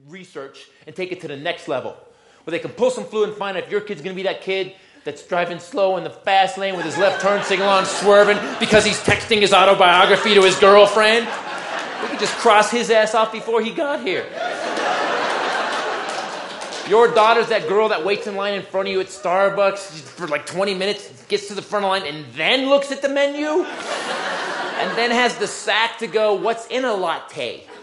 research and take it to the next level, where they can pull some fluid and find out if your kid's going to be that kid that's driving slow in the fast lane with his left turn signal on swerving because he's texting his autobiography to his girlfriend. We could just cross his ass off before he got here. Your daughter's that girl that waits in line in front of you at Starbucks for like 20 minutes, gets to the front of the line, and then looks at the menu, and then has the sack to go, what's in a latte?